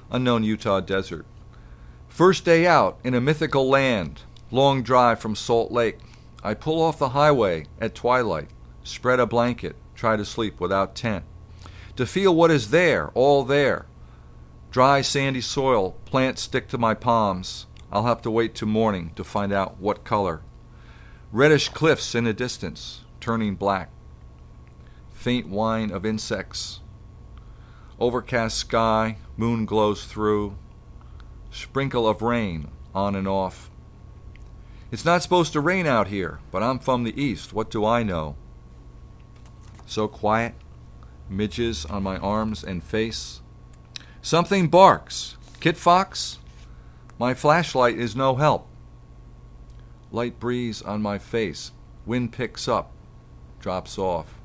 Unknown Utah desert. First day out in a mythical land. Long drive from Salt Lake. I pull off the highway at twilight. Spread a blanket. Try to sleep without tent. To feel what is there, all there. Dry, sandy soil. Plants stick to my palms. I'll have to wait till morning to find out what color. Reddish cliffs in the distance, turning black. Faint whine of insects. Overcast sky, moon glows through. Sprinkle of rain, on and off. It's not supposed to rain out here, but I'm from the east. What do I know? So quiet. Midges on my arms and face. Something barks. Kit Fox? My flashlight is no help. Light breeze on my face. Wind picks up. Drops off.